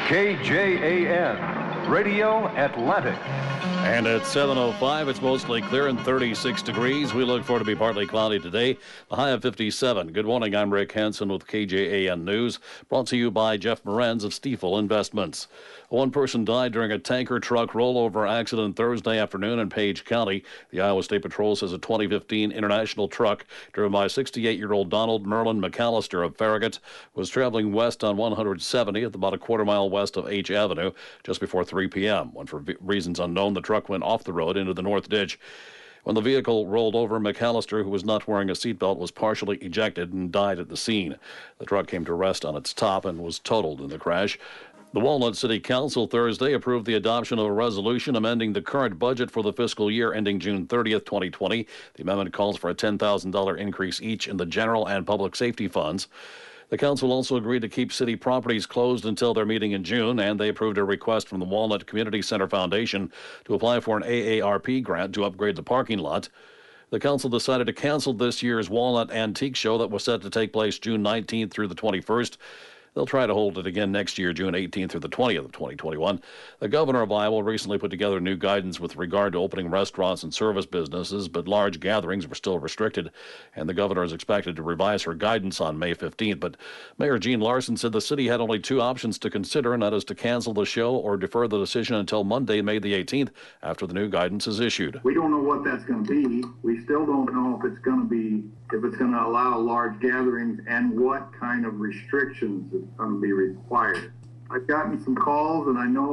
KJAN, Radio Atlantic. And at 7:05, it's mostly clear and 36 degrees. We look for it to be partly cloudy today, a high of 57. Good morning, I'm Rick Hansen with KJAN News, brought to you by Jeff Morenz of Stiefel Investments. One person died during a tanker truck rollover accident Thursday afternoon in Page County. The Iowa State Patrol says a 2015 International truck driven by 68-year-old Donald Merlin McAllister of Farragut was traveling west on 170 at about a quarter mile west of H Avenue just before 3 p.m. When, for reasons unknown, the truck went off the road into the north ditch. When the vehicle rolled over, McAllister, who was not wearing a seatbelt, was partially ejected and died at the scene. The truck came to rest on its top and was totaled in the crash. The Walnut City Council Thursday approved the adoption of a resolution amending the current budget for the fiscal year ending June 30th, 2020. The amendment calls for a $10,000 increase each in the general and public safety funds. The council also agreed to keep city properties closed until their meeting in June, and they approved a request from the Walnut Community Center Foundation to apply for an AARP grant to upgrade the parking lot. The council decided to cancel this year's Walnut Antique Show that was set to take place June 19th through the 21st. They'll try to hold it again next year, June 18th through the 20th of 2021. The governor of Iowa recently put together new guidance with regard to opening restaurants and service businesses, but large gatherings were still restricted, and the governor is expected to revise her guidance on May 15th. But Mayor Gene Larson said the city had only two options to consider, and that is to cancel the show or defer the decision until Monday, May the 18th, after the new guidance is issued. We don't know what that's going to be. We still don't know if it's going to allow large gatherings and what kind of restrictions is going to be required. I've gotten some calls, and I don't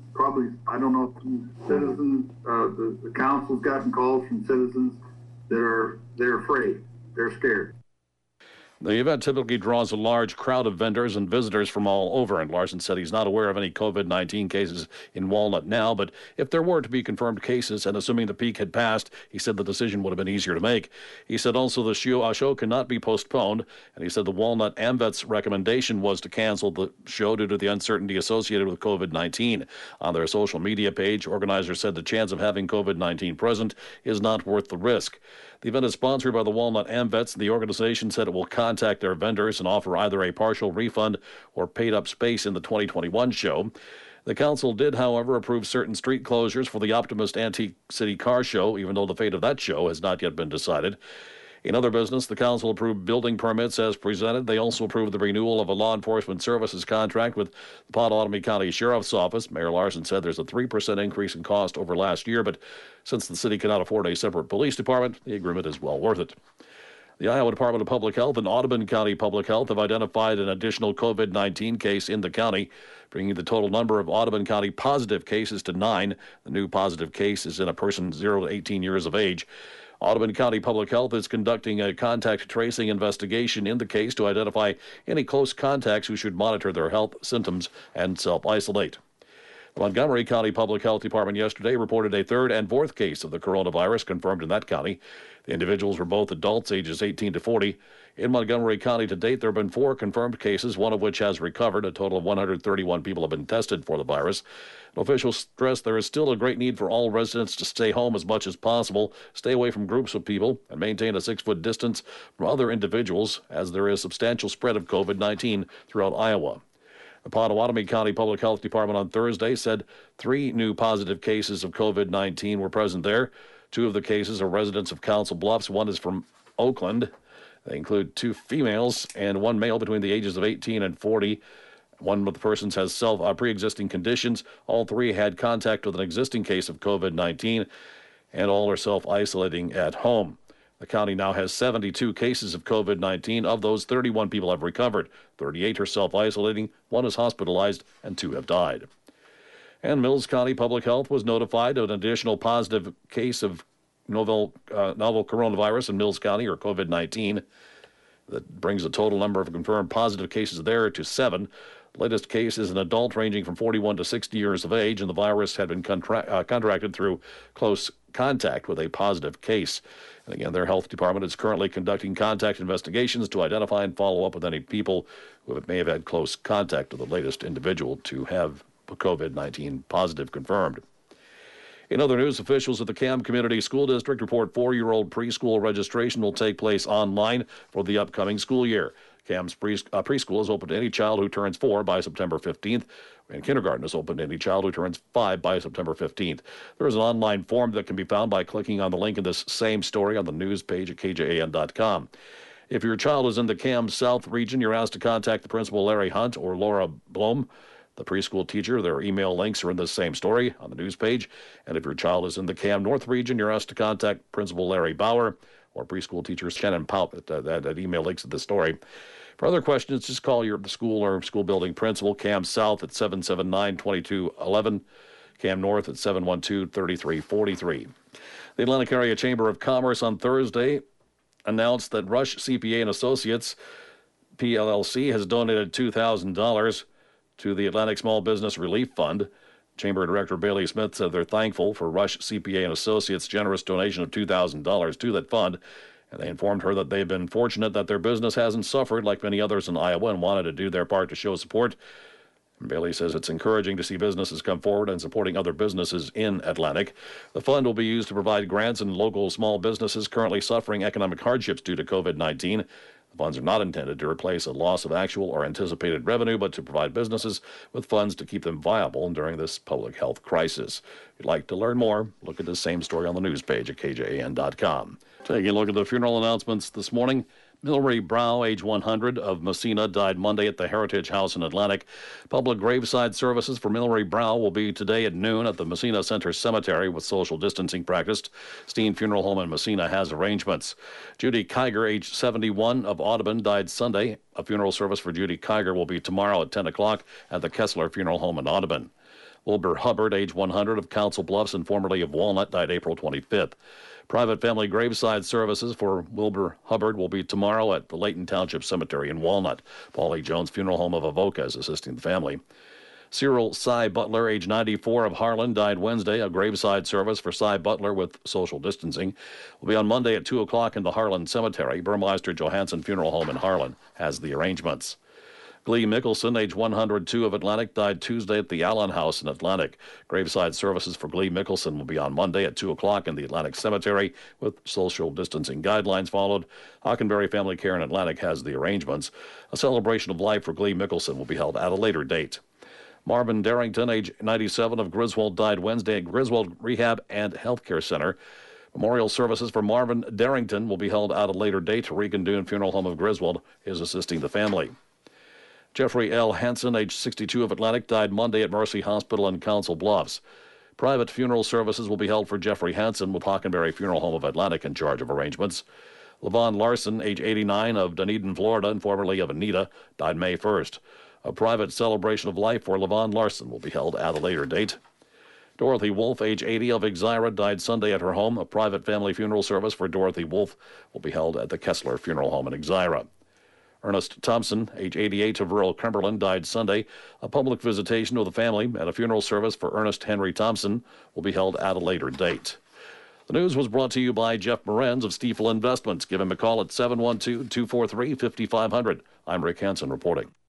know if citizens, the council's gotten calls from citizens they're afraid, they're scared. The event typically draws a large crowd of vendors and visitors from all over, and Larson said he's not aware of any COVID-19 cases in Walnut now, but if there were to be confirmed cases, and assuming the peak had passed, he said the decision would have been easier to make. He said also the show cannot be postponed, and he said the Walnut AMVET's recommendation was to cancel the show due to the uncertainty associated with COVID-19. On their social media page, organizers said the chance of having COVID-19 present is not worth the risk. The event is sponsored by the Walnut AMVETs. The organization said it will contact their vendors and offer either a partial refund or paid-up space in the 2021 show. The council did, however, approve certain street closures for the Optimist Antique City Car Show, even though the fate of that show has not yet been decided. In other business, the council approved building permits as presented. They also approved the renewal of a law enforcement services contract with the Pottawatomie County Sheriff's Office. Mayor Larson said there's a 3% increase in cost over last year, but since the city cannot afford a separate police department, the agreement is well worth it. The Iowa Department of Public Health and Audubon County Public Health have identified an additional COVID-19 case in the county, bringing the total number of Audubon County positive cases to 9. The new positive case is in a person 0 to 18 years of age. Audubon County Public Health is conducting a contact tracing investigation in the case to identify any close contacts who should monitor their health, symptoms, and self-isolate. The Montgomery County Public Health Department yesterday reported a third and fourth case of the coronavirus confirmed in that county. The individuals were both adults ages 18 to 40. In Montgomery County to date, there have been 4 confirmed cases, one of which has recovered. A total of 131 people have been tested for the virus. Officials stress there is still a great need for all residents to stay home as much as possible, stay away from groups of people, and maintain a 6-foot distance from other individuals, as there is substantial spread of COVID-19 throughout Iowa. The Pottawatomie County Public Health Department on Thursday said 3 new positive cases of COVID-19 were present there. 2 of the cases are residents of Council Bluffs. 1 is from Oakland. They include 2 females and 1 male between the ages of 18 and 40. One of the persons has pre-existing conditions. All 3 had contact with an existing case of COVID-19, and all are self-isolating at home. The county now has 72 cases of COVID-19. Of those, 31 people have recovered. 38 are self-isolating, 1 is hospitalized, and 2 have died. And Mills County Public Health was notified of an additional positive case of novel coronavirus in Mills County, or COVID-19. That brings the total number of confirmed positive cases there to 7. The latest case is an adult ranging from 41 to 60 years of age, and the virus had been contracted through close contact with a positive case. And again, their health department is currently conducting contact investigations to identify and follow up with any people who may have had close contact with the latest individual to have COVID-19 positive confirmed. In other news, officials at the Cam Community School District report 4-year-old preschool registration will take place online for the upcoming school year. Cam's preschool is open to any child who turns 4 by September 15th, and kindergarten is open to any child who turns 5 by September 15th. There is an online form that can be found by clicking on the link in this same story on the news page at kjan.com. If your child is in the Cam South region, you're asked to contact the principal, Larry Hunt, or Laura Blom, the preschool teacher. Their email links are in this same story on the news page. And if your child is in the Cam North region, you're asked to contact Principal Larry Bauer or preschool teacher Shannon Paup at email links in this story. For other questions, just call the school or school building principal. Cam South at 779-2211, Cam North at 712-3343. The Atlantic Area Chamber of Commerce on Thursday announced that Rush CPA and Associates, PLLC, has donated $2,000 to the Atlantic Small Business Relief Fund. Chamber Director Bailey Smith said they're thankful for Rush CPA and Associates' generous donation of $2,000 to that fund. And they informed her that they've been fortunate that their business hasn't suffered like many others in Iowa and wanted to do their part to show support. And Bailey says it's encouraging to see businesses come forward and supporting other businesses in Atlantic. The fund will be used to provide grants in local small businesses currently suffering economic hardships due to COVID-19. The funds are not intended to replace a loss of actual or anticipated revenue, but to provide businesses with funds to keep them viable during this public health crisis. If you'd like to learn more, look at the same story on the news page at kjan.com. Taking a look at the funeral announcements this morning. Milry Brow, age 100, of Messina, died Monday at the Heritage House in Atlantic. Public graveside services for Milry Brow will be today at noon at the Messina Center Cemetery with social distancing practiced. Steen Funeral Home in Messina has arrangements. Judy Kiger, age 71, of Audubon, died Sunday. A funeral service for Judy Kiger will be tomorrow at 10 o'clock at the Kessler Funeral Home in Audubon. Wilbur Hubbard, age 100, of Council Bluffs and formerly of Walnut, died April 25th. Private family graveside services for Wilbur Hubbard will be tomorrow at the Layton Township Cemetery in Walnut. Paulie Jones Funeral Home of Avoca is assisting the family. Cyril Cy Butler, age 94, of Harlan, died Wednesday. A graveside service for Cy Butler with social distancing will be on Monday at 2 o'clock in the Harlan Cemetery. Burmeister Johansson Funeral Home in Harlan has the arrangements. Glee Mickelson, age 102, of Atlantic, died Tuesday at the Allen House in Atlantic. Graveside services for Glee Mickelson will be on Monday at 2 o'clock in the Atlantic Cemetery, with social distancing guidelines followed. Hockenberry Family Care in Atlantic has the arrangements. A celebration of life for Glee Mickelson will be held at a later date. Marvin Darrington, age 97, of Griswold, died Wednesday at Griswold Rehab and Healthcare Center. Memorial services for Marvin Darrington will be held at a later date. Regan Dune Funeral Home of Griswold is assisting the family. Jeffrey L. Hansen, age 62, of Atlantic, died Monday at Mercy Hospital in Council Bluffs. Private funeral services will be held for Jeffrey Hansen, with Hockenberry Funeral Home of Atlantic in charge of arrangements. Levon Larson, age 89, of Dunedin, Florida, and formerly of Anita, died May 1st. A private celebration of life for Levon Larson will be held at a later date. Dorothy Wolf, age 80, of Exira, died Sunday at her home. A private family funeral service for Dorothy Wolf will be held at the Kessler Funeral Home in Exira. Ernest Thompson, age 88, of rural Cumberland, died Sunday. A public visitation of the family and a funeral service for Ernest Henry Thompson will be held at a later date. The news was brought to you by Jeff Morenz of Stiefel Investments. Give him a call at 712-243-5500. I'm Rick Hansen reporting.